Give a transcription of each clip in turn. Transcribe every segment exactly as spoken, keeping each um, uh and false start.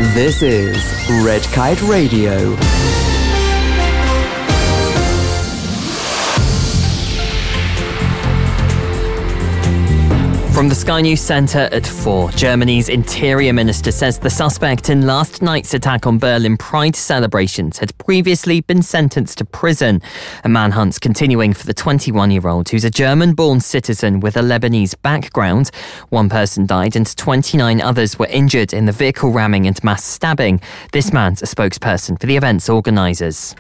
This is Red Kite Radio. From the Sky News Centre at four, Germany's Interior Minister says the suspect in last night's attack on Berlin Pride celebrations had previously been sentenced to prison. A manhunt's continuing for the twenty-one-year-old, who's a German-born citizen with a Lebanese background. One person died and twenty-nine others were injured in the vehicle ramming and mass stabbing. This man's a spokesperson for the event's organisers.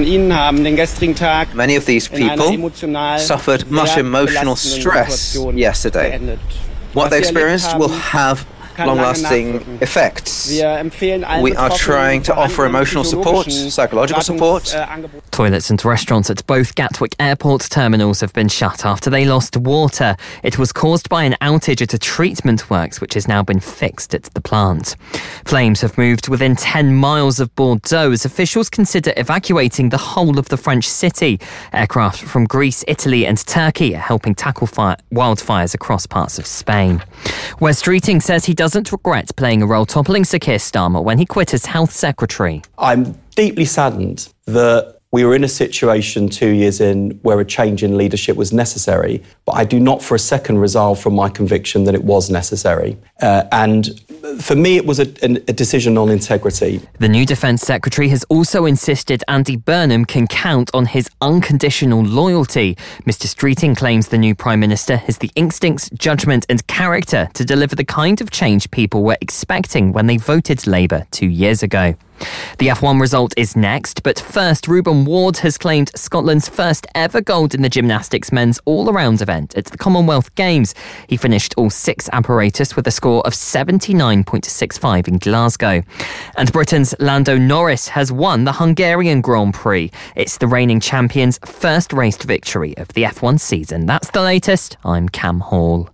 Many of these people suffered much emotional stress yesterday. What they experienced will have long-lasting effects. We are trying to offer emotional support, psychological support. Toilets and restaurants at both Gatwick Airport terminals have been shut after they lost water. It was caused by an outage at a treatment works, which has now been fixed at the plant. Flames have moved within ten miles of Bordeaux as officials consider evacuating the whole of the French city. Aircraft from Greece, Italy and Turkey are helping tackle fire- wildfires across parts of Spain. Wes Streeting says he doesn't regret playing a role toppling Sir Keir Starmer when he quit as Health Secretary. I'm deeply saddened that we were in a situation two years in where a change in leadership was necessary, but I do not for a second resolve from my conviction that it was necessary. Uh, and for me, it was a, a decision on integrity. The new Defence Secretary has also insisted Andy Burnham can count on his unconditional loyalty. Mister Streeting claims the new Prime Minister has the instincts, judgment and character to deliver the kind of change people were expecting when they voted Labour two years ago. The F one result is next, but first, Reuben Ward has claimed Scotland's first ever gold in the gymnastics men's all-around event at the Commonwealth Games. He finished all six apparatus with a score of seventy-nine point six five in Glasgow. And Britain's Lando Norris has won the Hungarian Grand Prix. It's the reigning champion's first raced victory of the F one season. That's the latest. I'm Cam Hall.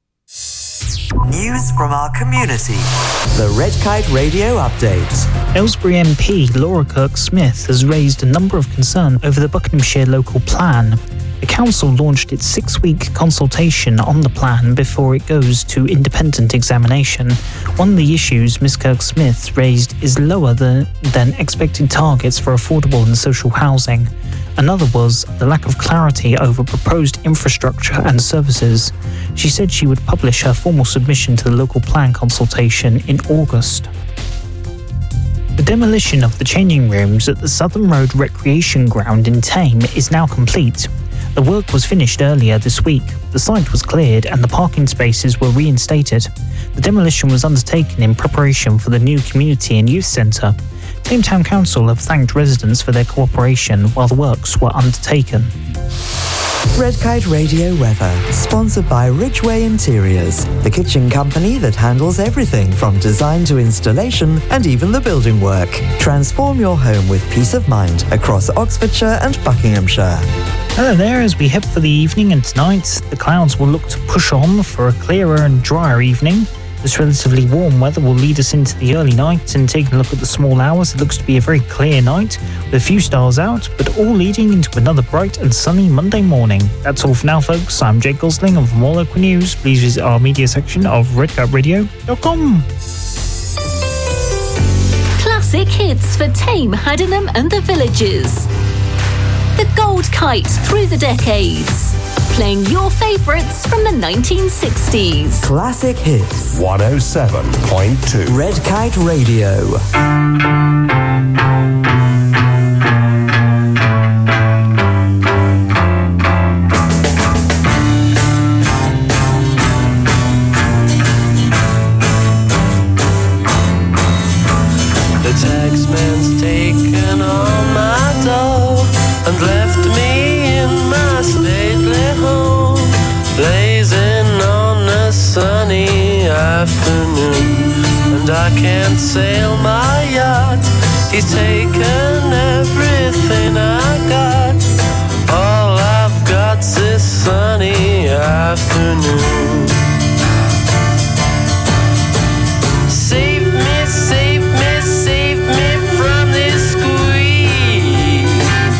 News from our community. The Red Kite Radio Update. Aylesbury M P Laura Kirk-Smith has raised a number of concerns over the Buckinghamshire local plan. The council launched its six-week consultation on the plan before it goes to independent examination. One of the issues Miz Kirk-Smith raised is lower than, than expected targets for affordable and social housing. Another was the lack of clarity over proposed infrastructure and services. She said she would publish her formal submission to the local plan consultation in August. The demolition of the changing rooms at the Southern Road Recreation Ground in Thame is now complete. The work was finished earlier this week. The site was cleared and the parking spaces were reinstated. The demolition was undertaken in preparation for the new community and youth centre. Thame Town Council have thanked residents for their cooperation while the works were undertaken. Red Kite Radio weather, sponsored by Ridgeway Interiors, the kitchen company that handles everything from design to installation and even the building work. Transform your home with peace of mind across Oxfordshire and Buckinghamshire. Hello there, as we head for the evening and tonight, the clouds will look to push on for a clearer and drier evening. This relatively warm weather will lead us into the early night, and taking a look at the small hours, it looks to be a very clear night with a few stars out, but all leading into another bright and sunny Monday morning. That's all for now, folks. I'm Jake Gosling, and for more local news, please visit our media section of red kite radio dot com. Classic hits for Thame, Haddenham and the villages. The Gold Kite through the decades. Playing your favourites from the nineteen sixties. Classic hits. one oh seven point two. Red Kite Radio. The taxman's taken all my dough and left me in my stately home, blazing on a sunny afternoon. And I can't sail my yacht, he's taken everything I got. All I've got's this sunny afternoon. Save me, save me, save me from this squeeze.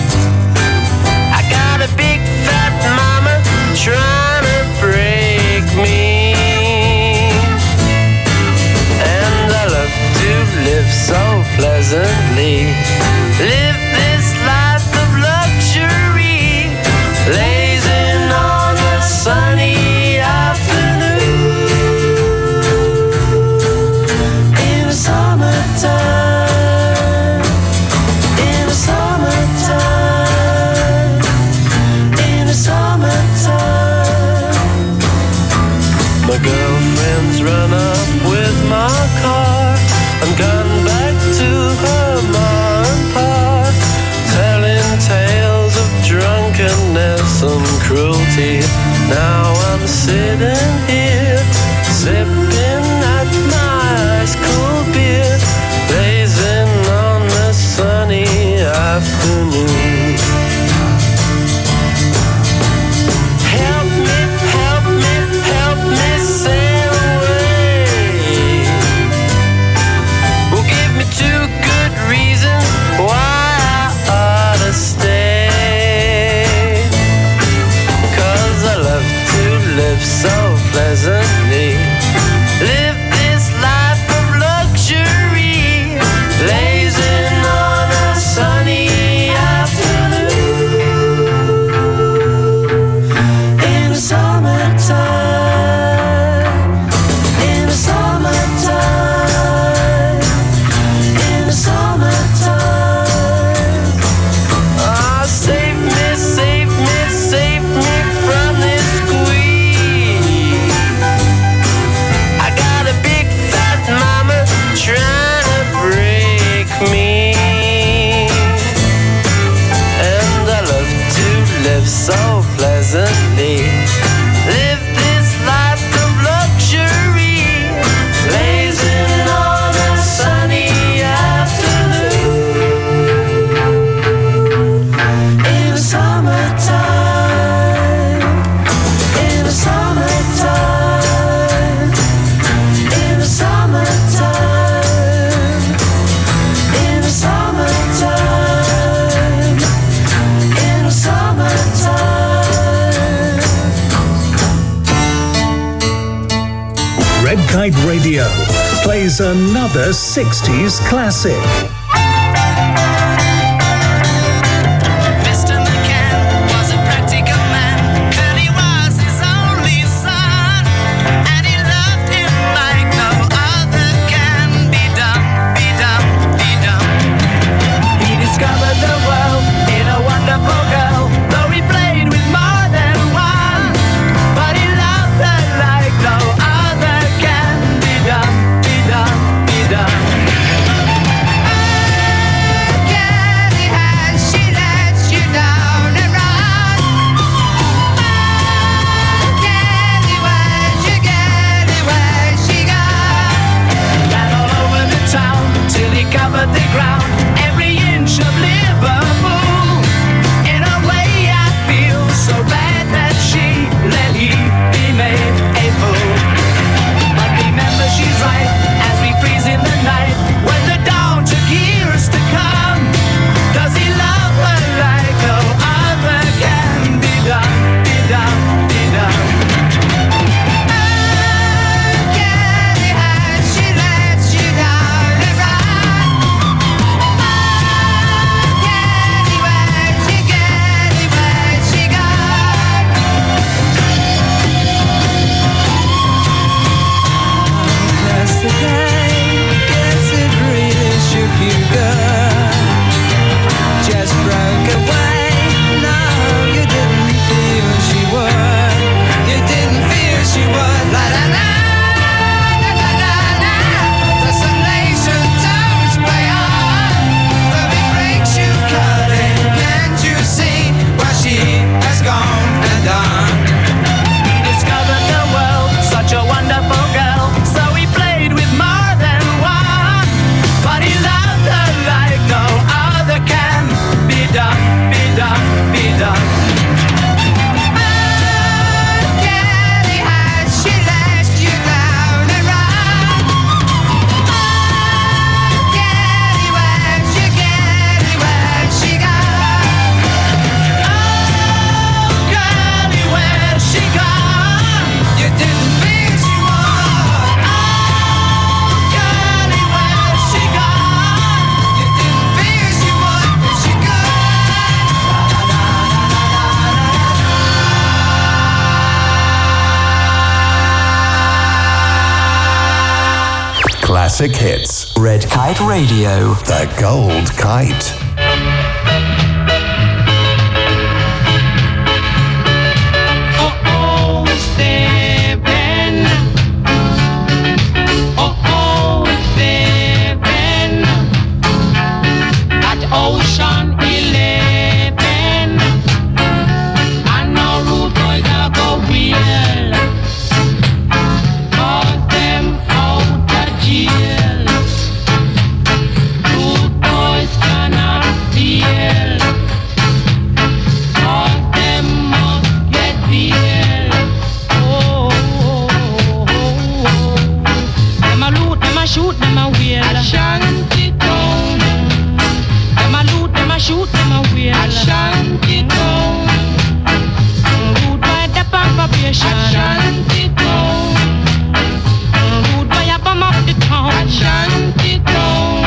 I got a big fat mama trying to break me, and I love to live cruelty. Now I'm sitting here, sipping at my ice cold beer, blazing on a sunny afternoon. Help me, help me, help me sail away. Well, give me two good reasons why I ought to stay. 'Cause I love to live so pleasantly, live this life of luxury, blazing on a sunny afternoon in the summertime, in the summertime, in the summertime. Ah, save me, save me, save me from this squeeze. I got a big fat mama trying to break me, and I love to live so pleasantly, live this life of luxury, blazing on a sunny afternoon in the summertime, in the summertime, in the summertime, in the summertime, in the summertime. Red Kite Radio plays another sixties classic. Mister McCann was a practical man. Curly was his only son, and he loved him like no other can. Be done, be done, be done. He discovered the world in a wonderful girl, though he played with more than one. But he loved her like no other can. Be done, be done, be done. Ran all over the town till he covered the ground, every inch of Liverpool. In a way I feel so bad that she let he be made a fool. But remember she's right as we freeze in the night, when the dawn took years to come. Does he love her like no other can? Be done, be done, be done. Just broke away. No, you didn't feel she would. You didn't feel she would. La la la, la la la la. Desolation tones play on. But it breaks you cutting. Can't you see what she has gone and done? He discovered the world, such a wonderful girl. So he played with more than one. But he loved her like no other can. Be done, be done, be done. She let you down and run. Get where she get where she gone. Oh, girlie, where she gone? You didn't feel she would. Oh, girlie, where she gone? You didn't feel she would, but she Classic hits. Red Kite Radio. The Gold Kite. Oh, oh, Stephen. Oh, oh, Stephen. At Ocean Eleven. I know wheel. Ashanti town. Them a loot, them a shoot, them a wheel. Ashanti town. Good by the probation. Ashanti town. Good by a bomb up the town. Ashanti town.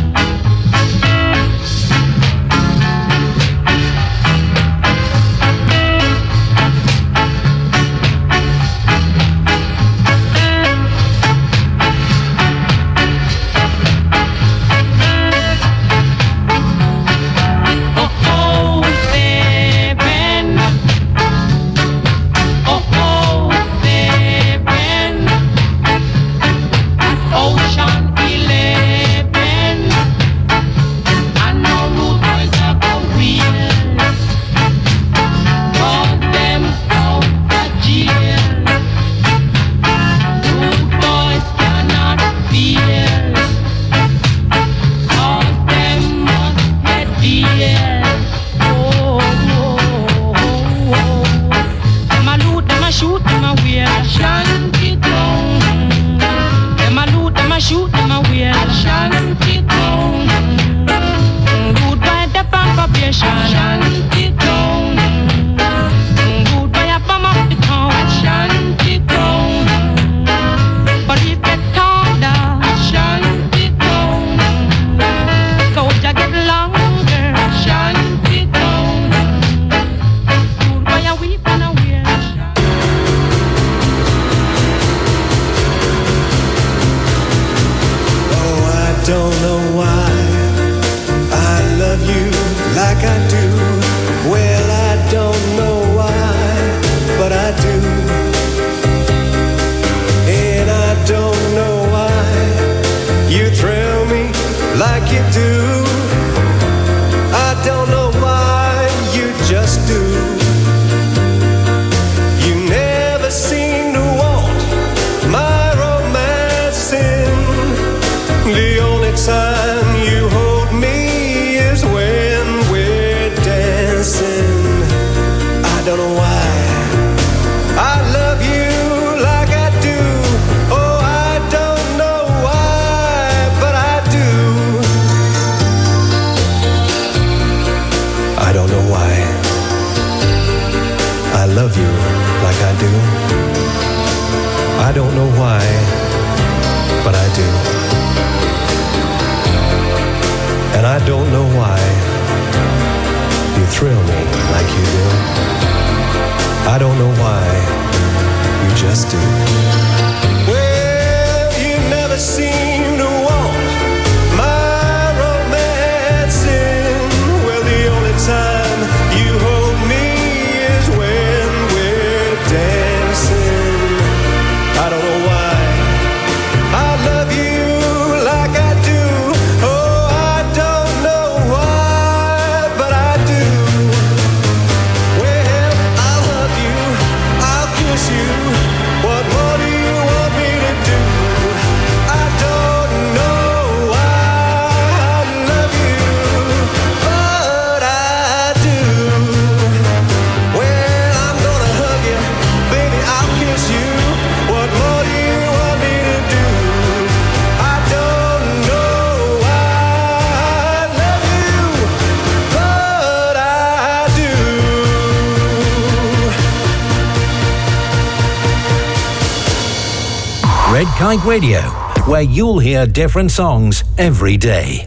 Red Kite Radio, where you'll hear different songs every day.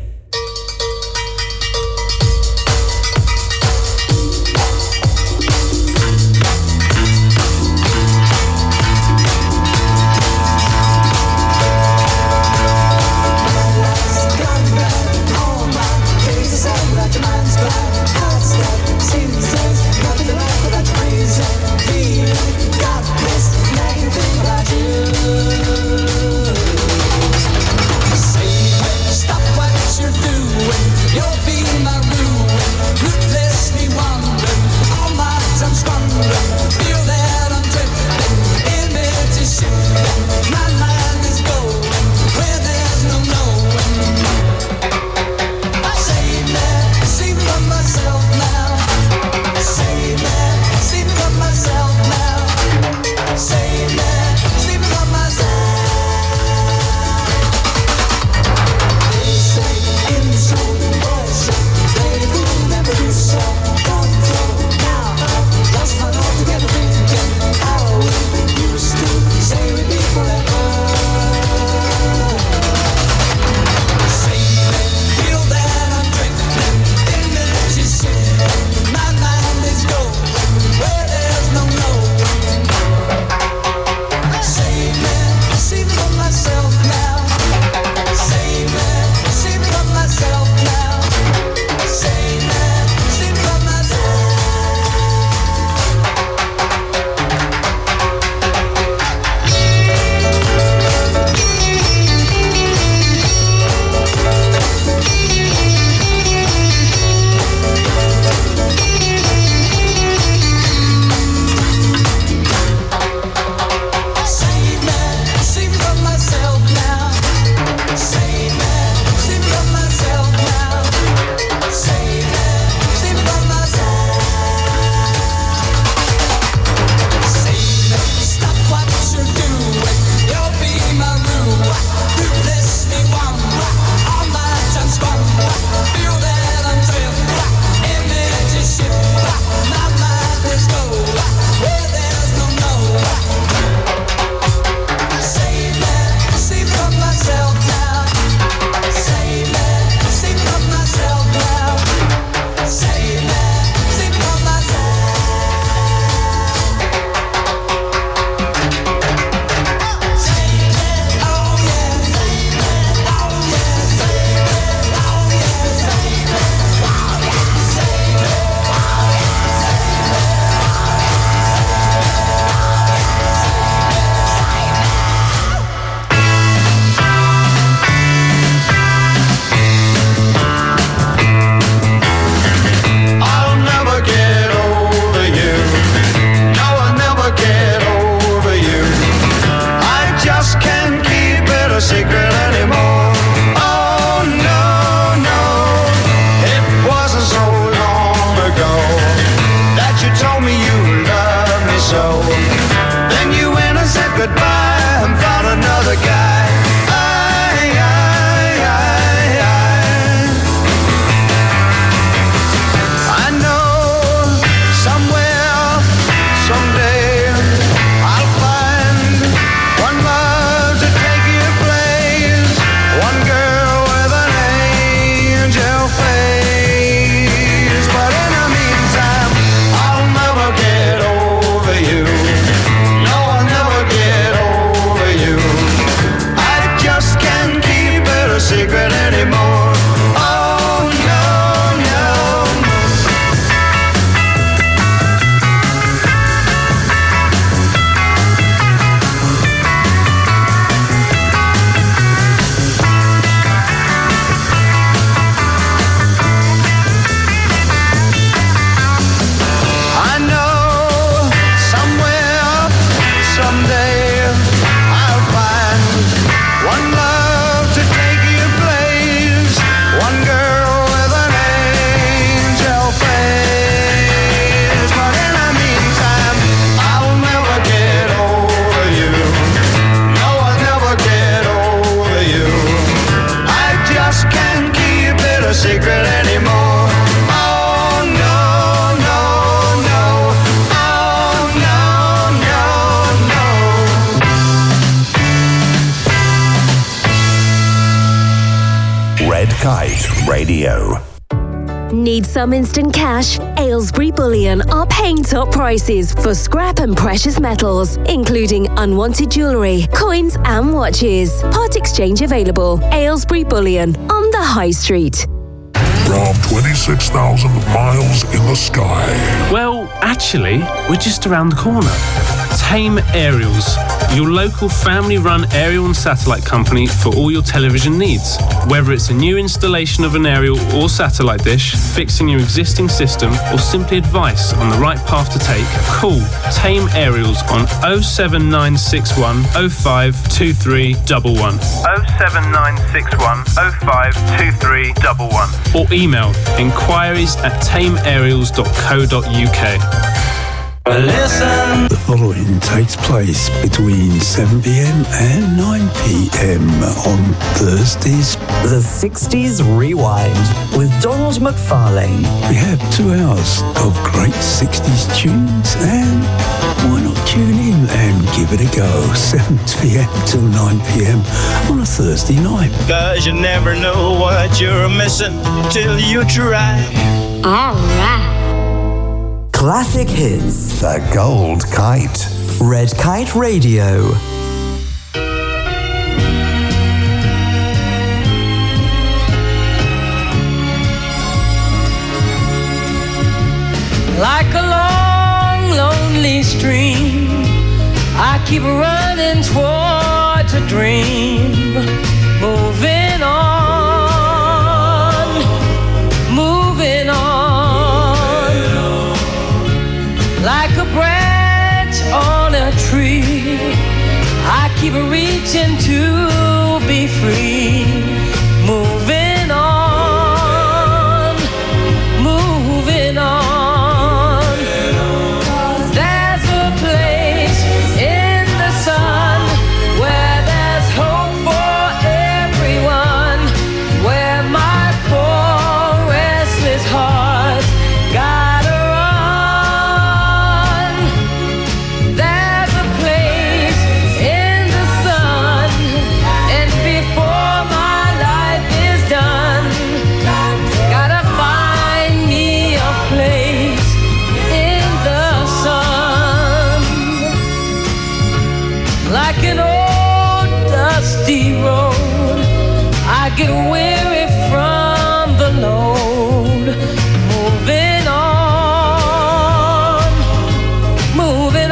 Stop what you Red Kite Radio. Need some instant cash? Aylesbury Bullion are paying top prices for scrap and precious metals, including unwanted jewellery, coins and watches. Part exchange available. Aylesbury Bullion on the High Street. From twenty-six thousand miles in the sky. Well, actually, we're just around the corner. Tame Aerials, your local family-run aerial and satellite company for all your television needs. Whether it's a new installation of an aerial or satellite dish, fixing your existing system, or simply advice on the right path to take, call Tame Aerials on oh seven nine six one oh five two three one one. oh seven nine six one oh five two three one one. Or email inquiries at tame aerials dot co dot uk. Listen. The following takes place between seven p.m. and nine p.m. on Thursdays. The sixties Rewind with Donald McFarlane. We have two hours of great sixties tunes, and why not tune in and give it a go? seven p.m. till nine p.m. on a Thursday night. Cause you never know what you're missing till you try. All right. Classic hits. The Gold Kite. Red Kite Radio. Like a long, lonely stream, I keep running towards a dream. Moving on, moving on. Like a branch on a tree, I keep reaching to be free. Moving on, moving on. There's a place in the sun where there's hope for everyone, where my poor restless heart gotta run. There's a place in the sun, and before my life is done, gotta find me a place in the sun. Like an old dusty road, I get weary from the load. Moving on, moving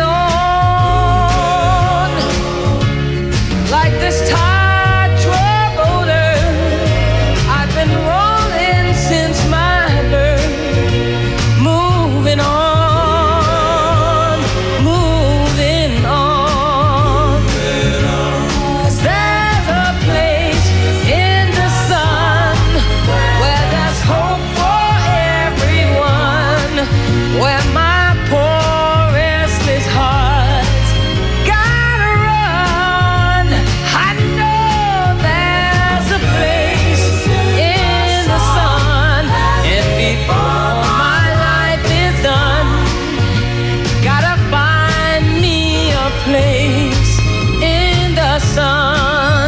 on. Like this tired motor, I've been rolling since my birth. Moving on, moving on. There's a place in the sun where there's hope for everyone, where my poor restless heart gotta run. I know there's a place in the sun, and before my life is done, gotta find me a place in the sun.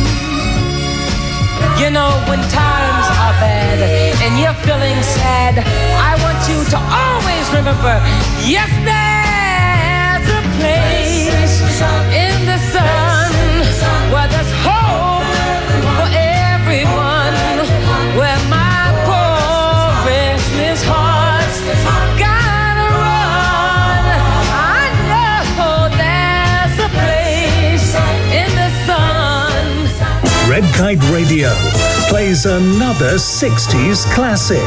You know, when times are bad and you're feeling sad, I want you to always remember, yes, there's a place in the sun where there's hope for everyone, where my poor restless heart gotta run. I know there's a place in the sun. Red Kite Radio plays another sixties classic.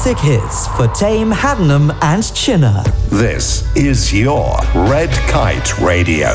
classic hits for Tame, Haddenham and Chinner. This is your Red Kite Radio.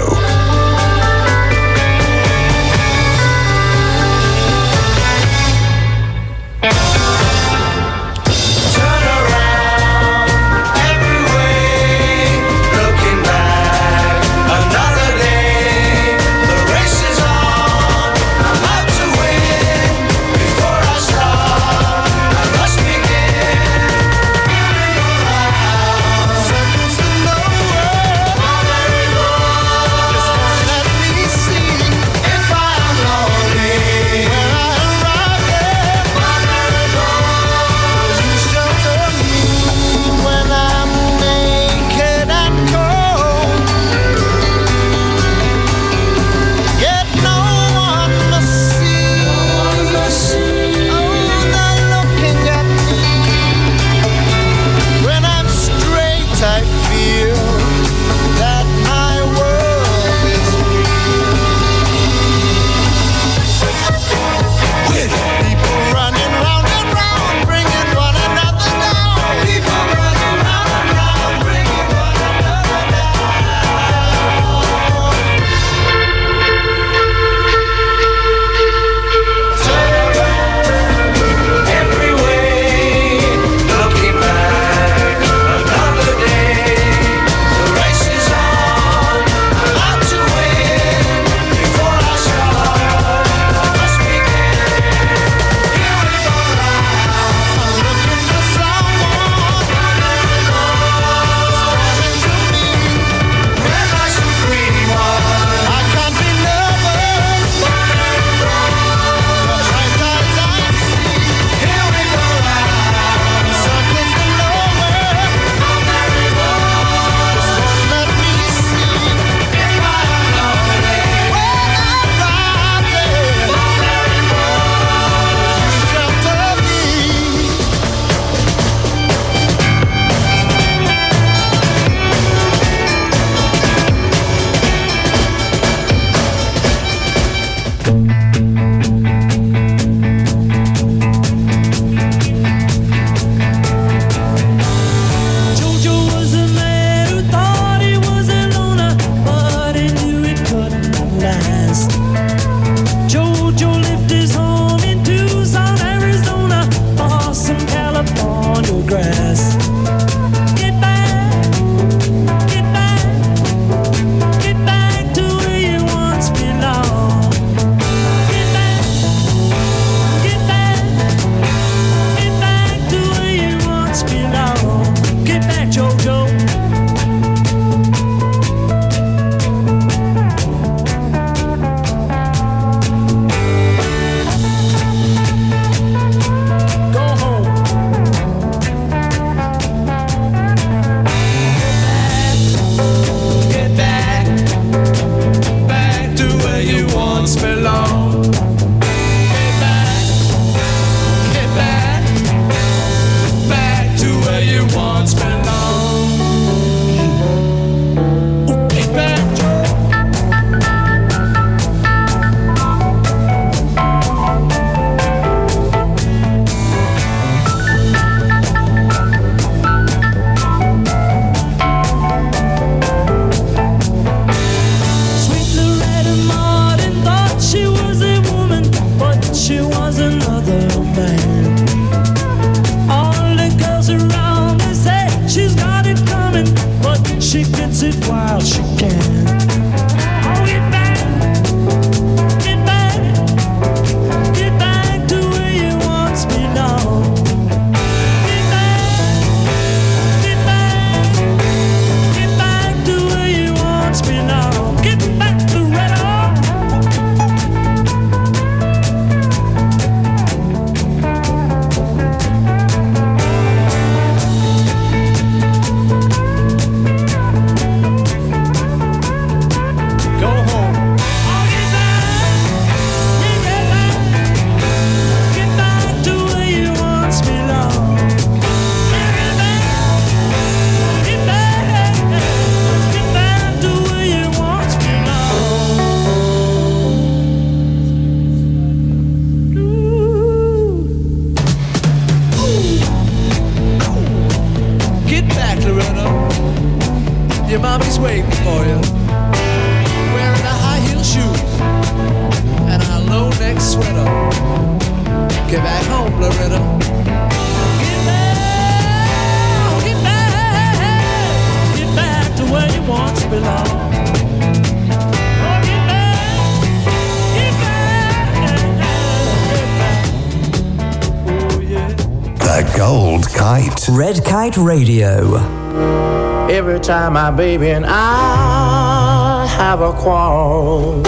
Gold Kite. Red Kite Radio. Every time my baby and I have a quarrel,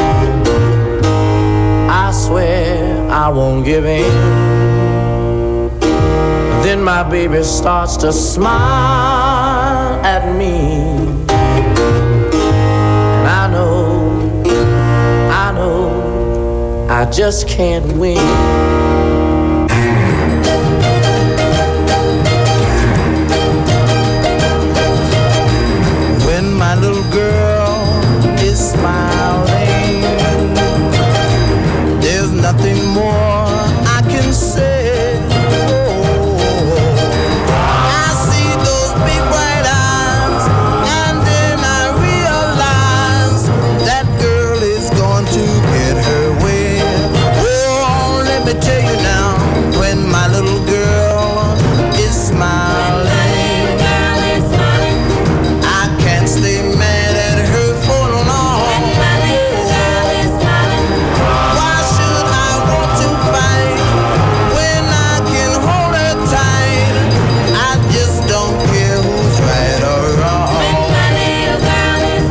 I swear I won't give in. Then my baby starts to smile at me, and I know, I know, I just can't win. My little girl is smiling. There's nothing more I can say. Oh, I see those big bright eyes, and then I realize that girl is going to get her way. Oh, let me tell you now, when my little girl is smiling, stay mad at her for long. Why should I want to fight when I can hold her tight? I just don't care who's right or wrong. When my little girl is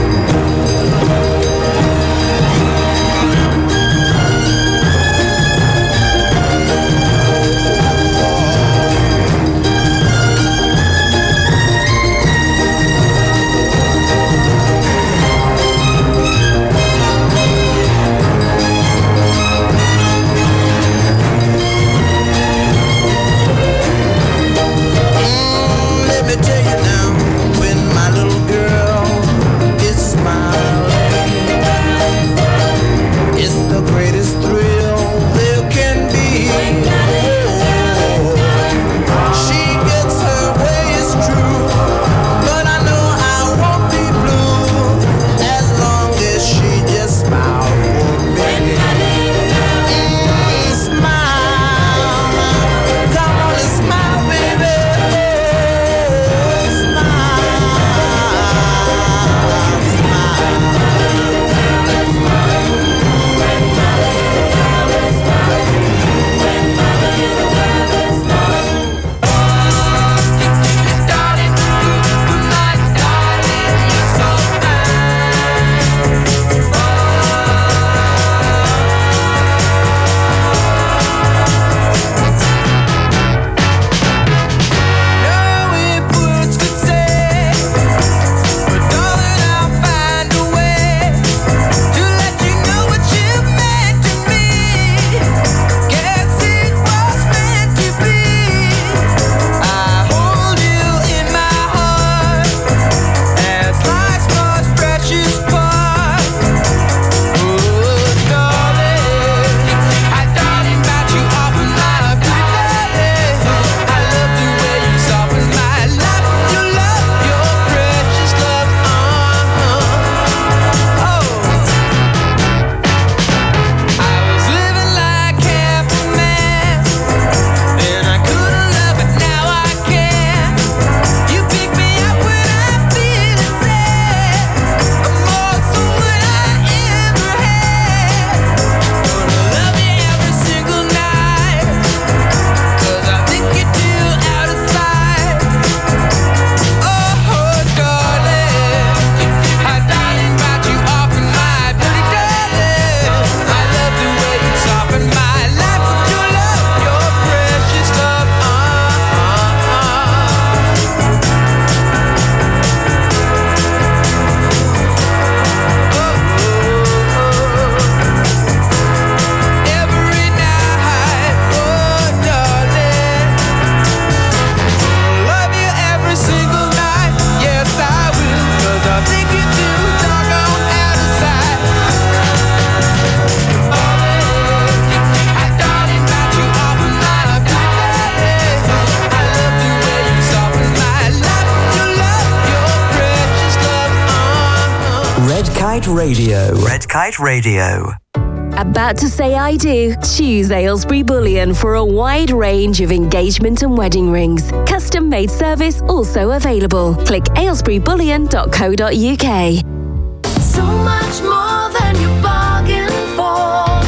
Kite Radio. Red Kite Radio. About to say I do? Choose Aylesbury Bullion for a wide range of engagement and wedding rings. Custom made service also available. Click aylesbury bullion dot co dot uk. So much more than you bargained for. It's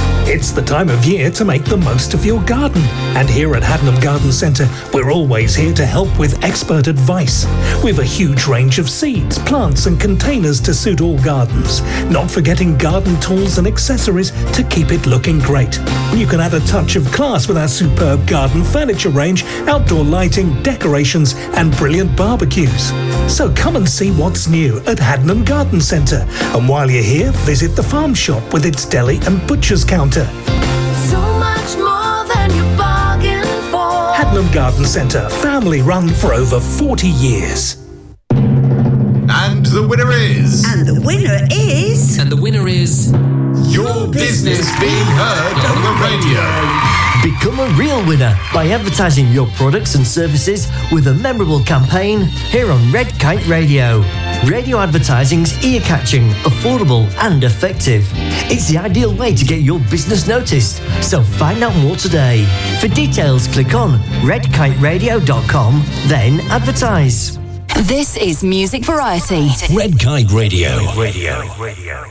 It's the time of year to make the most of your garden. And here at Haddenham Garden Centre, we're always here to help with expert advice. We've a huge range of seeds, plants and containers to suit all gardens. Not forgetting garden tools and accessories to keep it looking great. You can add a touch of class with our superb garden furniture range, outdoor lighting, decorations and brilliant barbecues. So come and see what's new at Haddenham Garden Centre. And while you're here, visit the farm shop with its deli and butcher's counter. So much more than you bargained for. Haddenham Garden Centre, family run for over forty years. And the winner is... And the winner is... And the winner is... Your business being heard on the radio. Become a real winner by advertising your products and services with a memorable campaign here on Red Kite Radio. Radio advertising's ear-catching, affordable and effective. It's the ideal way to get your business noticed, so find out more today. For details, click on red kite radio dot com, then advertise. This is Music Variety. Red Kite Radio. Radio. Radio.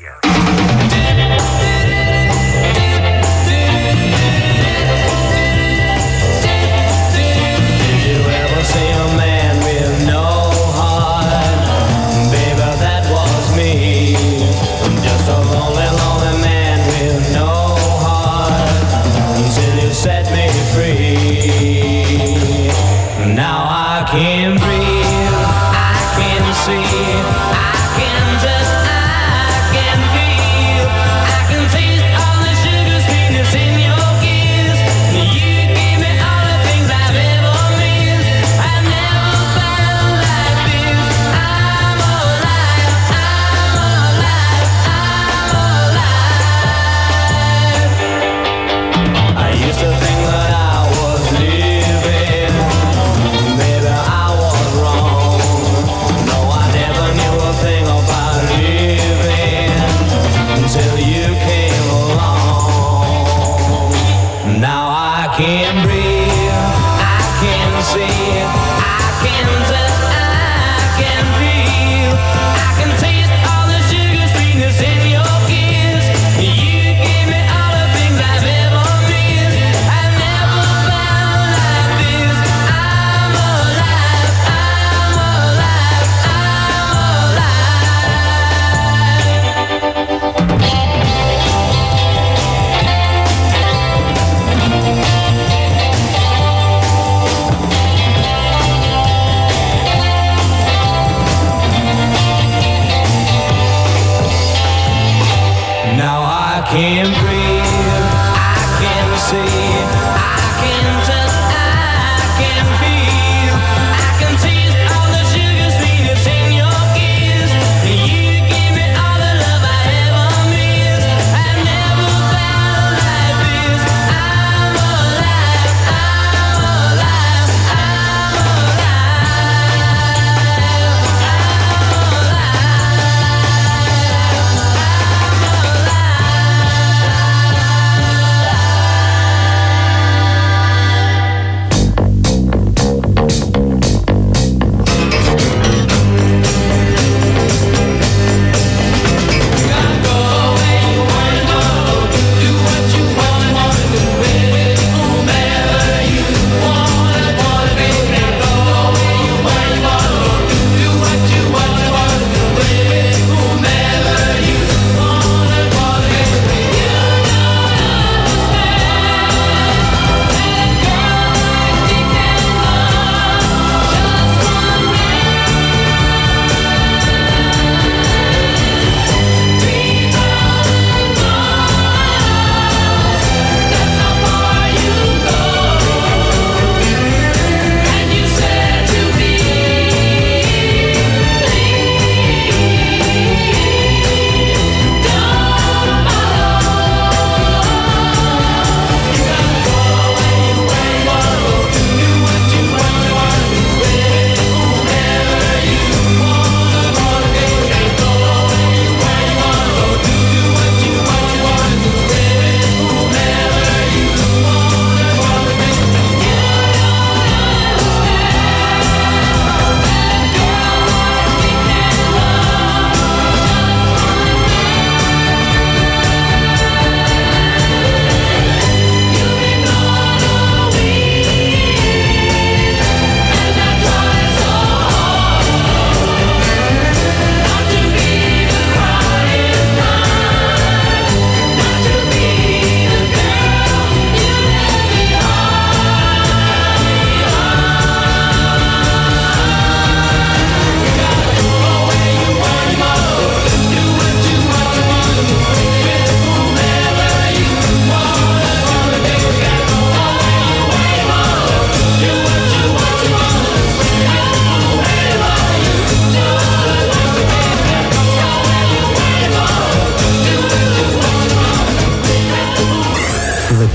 See a man with no heart, baby, that was me. Just a lonely, lonely man with no heart, until you set me free. Now I can breathe, I can see, I can touch, I can feel, I can taste all the sugar sweetness in your kiss. You give me all the things I've ever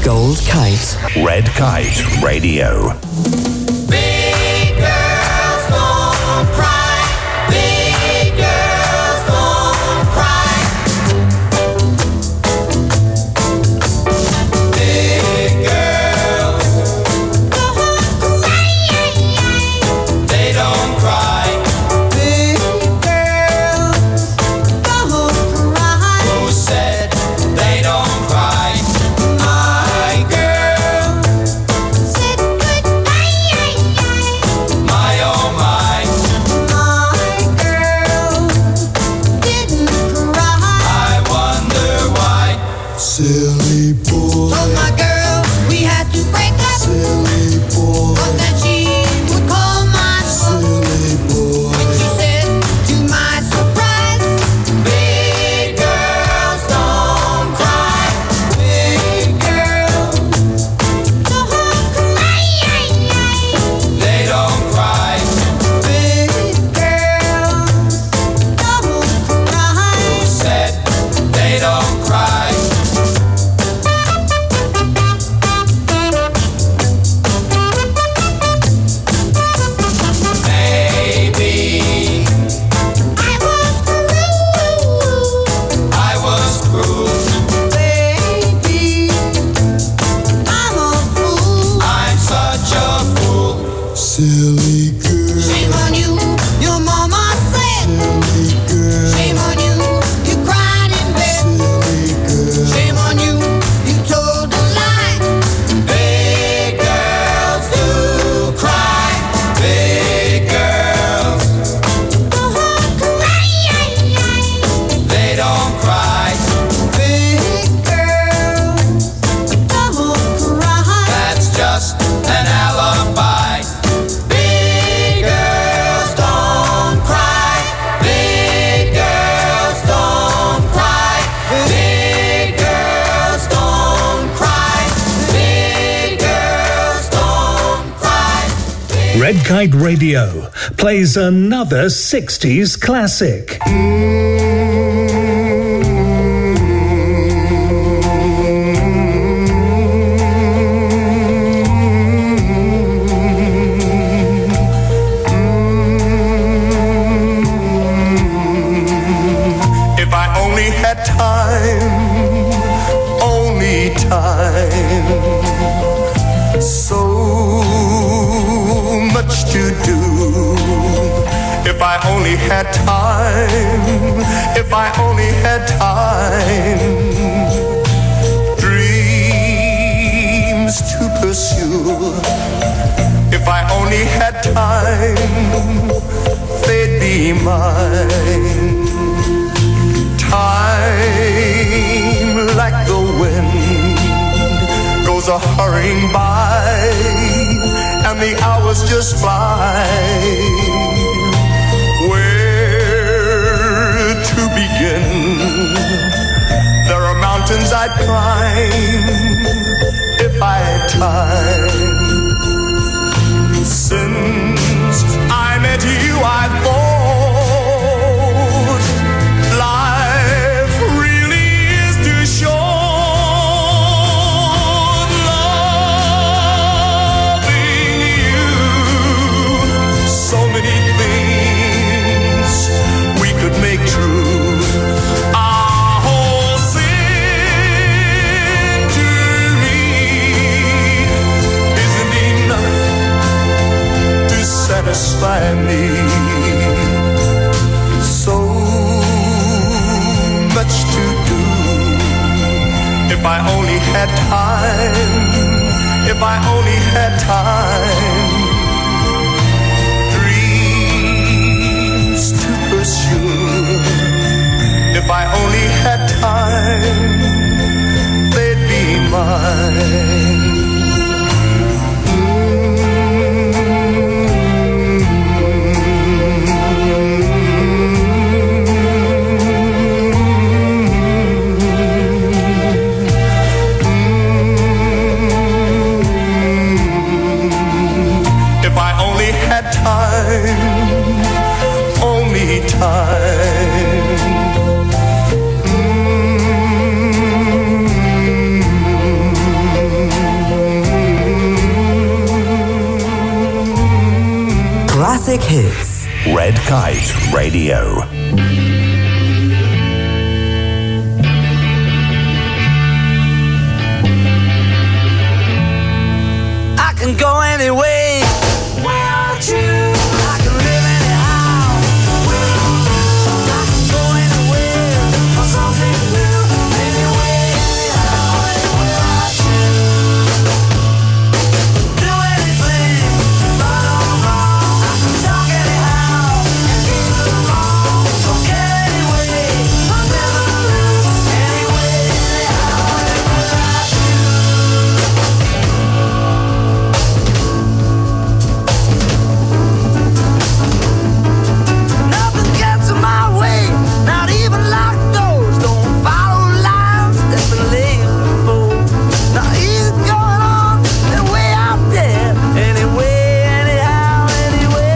Gold Kite. Red Kite Radio. Big girls don't cry. Big girls don't cry. Big girls don't cry. They don't cry. Big girls don't cry. Who said they don't cry? My girl said goodbye. My oh my. My girl didn't cry. I wonder why. Silly boy. Told my girl we had to break up. Silly boy. But then she would call my silly boy. When she said, to my surprise, big girls don't cry. Big girls don't cry. They don't cry. Big girls don't cry. Who said they don't cry? Maybe I was cruel. I was cruel. Baby, I'm a fool. I'm such a fool. Silly girl. Shame on you, your mama said. Silly girl. Shame on you, you cried in bed. Silly girl. Shame on you, you told a lie. Big girls do cry. Big girls don't cry. They don't cry. Big girls don't cry. That's just an alibi. Big girls don't cry. Big girls don't cry. Big girls don't cry. Big girls don't cry. Red Kite Radio plays another sixties classic. If I only had time, only time, so much to do. If I only had time, if I only had time, dreams to pursue. If I only had time, they'd be mine. Time, like the wind, goes a hurrying by, and the hours just fly. Where to begin? There are mountains I'd climb if I had time. Since I met you, I thought life really is too short. Loving you, so many things we could make true. Our whole century isn't enough to satisfy me. So much to do. If I only had time, if I only had time, dreams to pursue. If I only had time, they'd be mine. If I only had time, only time. Mm. hits. Red Kite Radio. I can go anyway. Without you, I can live anyhow. Without you, I can go anywhere for something new. Anyway, anyhow, and without you, do anything, but all wrong. I can talk anyhow and keep it wrong. So get anyway, I'll never lose. Anyway, anyhow, and without you. Nothing gets in my way, not even locked doors. Don't follow lines that's been laid before. Now he's going on and way out there. Anyway, anyhow, anyway.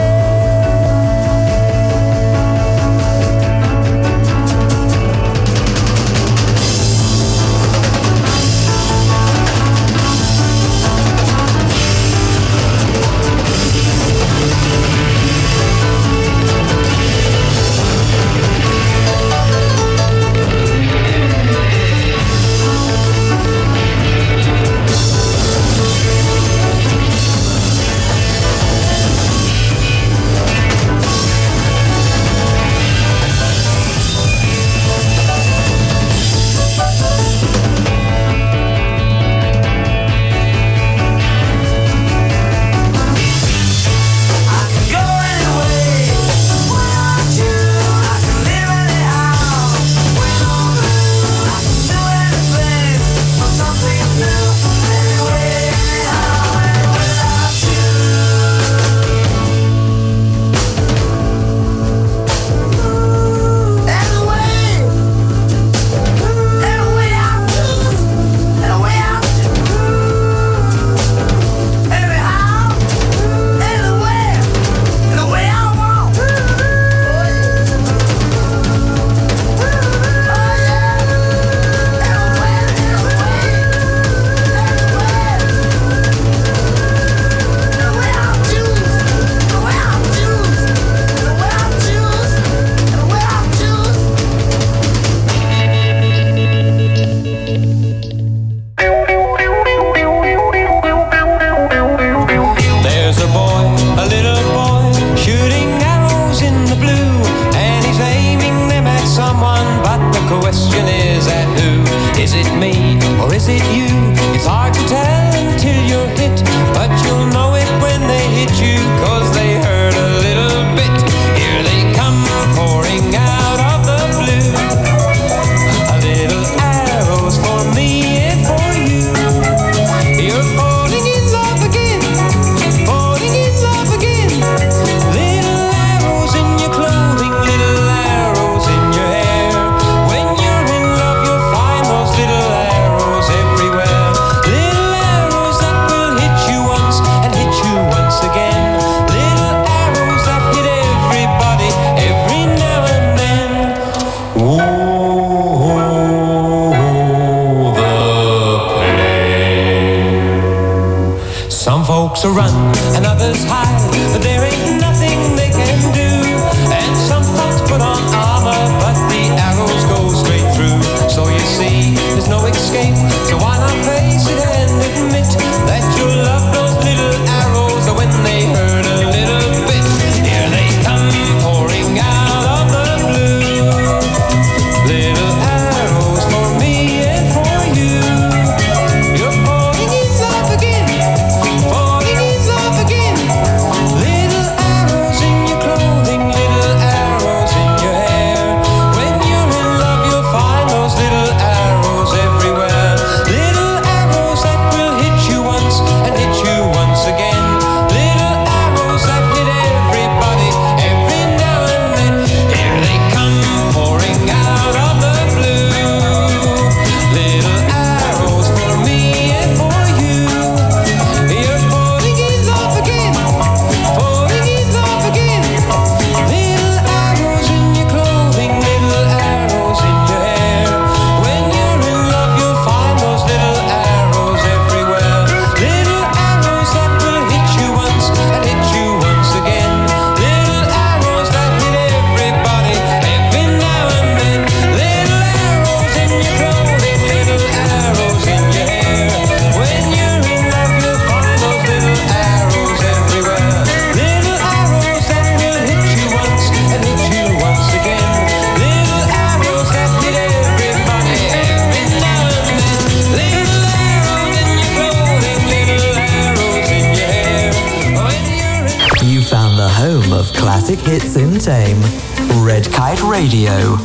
There's a boy, a little boy, shooting arrows in the blue, and he's aiming them at someone, but the question is at who? Is it me or is it you? It's hard to tell until you're hit, but you'll know it when they hit you, cause they hurt a little bit. Here they come pouring out of the blue, a little arrows for me and for you. You're falling in love again, falling in love again. Little arrows in your clothing, little arrows in your hair. When you're in love, you'll find those little arrows everywhere. Little arrows that will hit you once and hit you once again. Little arrows that hit everybody every now and then. Oh, the pain. Some folks run and others hide, but there ain't nothing they can do. And some folks put on armor, but the arrows go straight through. So you see, there's no escape. So why not face it and admit that you love those little arrows when they hurt a little bit? Here they come pouring out of the blue, little arrows for me and for you. You're falling in love again, falling in love again. Little arrows in your clothing, little arrows in your hair. When you're in love, you'll find those little arrows everywhere. Little Thame. Red Kite Radio.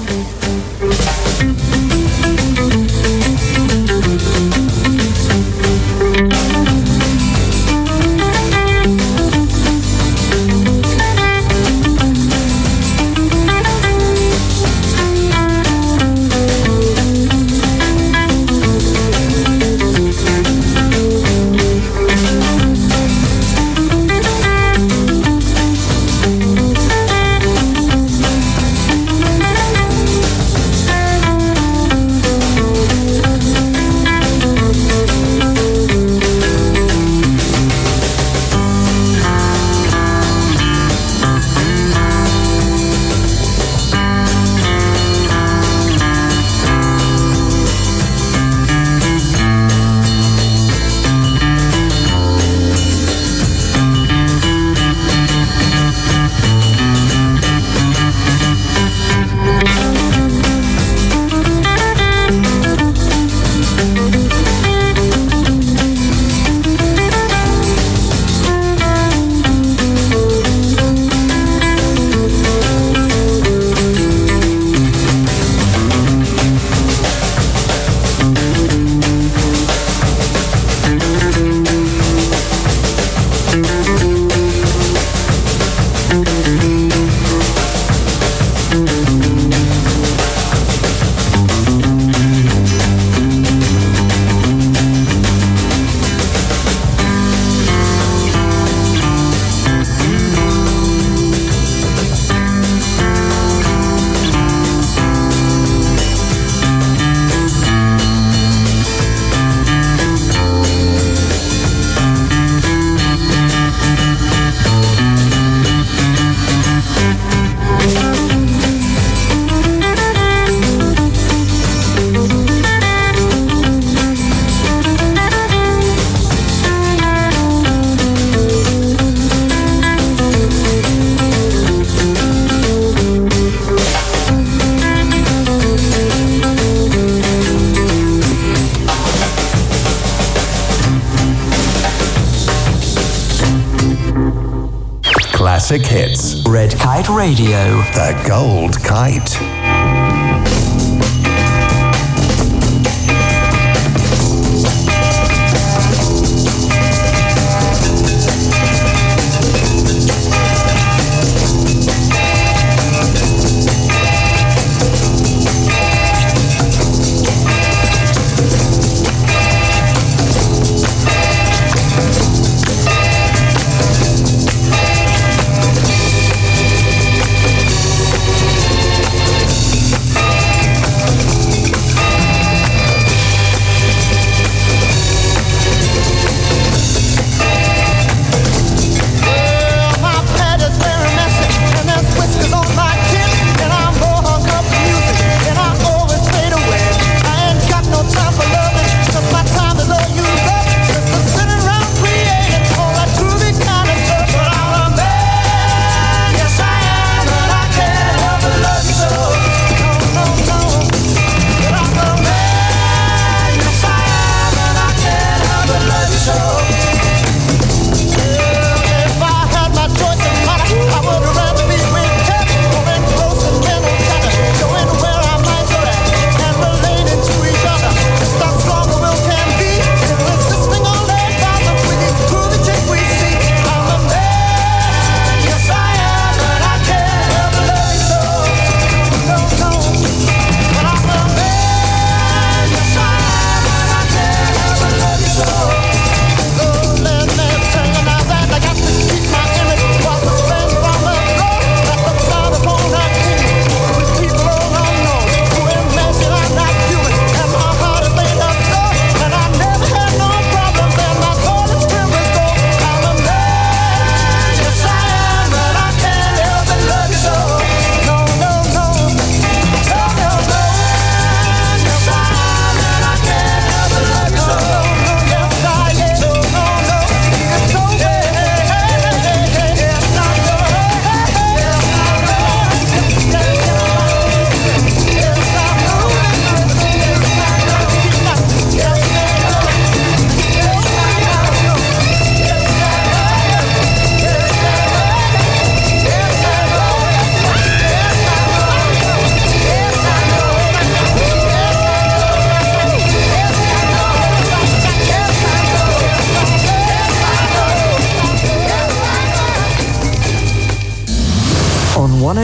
Classic hits. Red Kite Radio. The Gold Kite.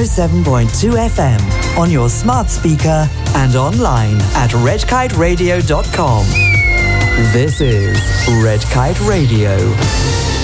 oh seven point two F M on your smart speaker and online at red kite radio dot com. This is Red Kite Radio.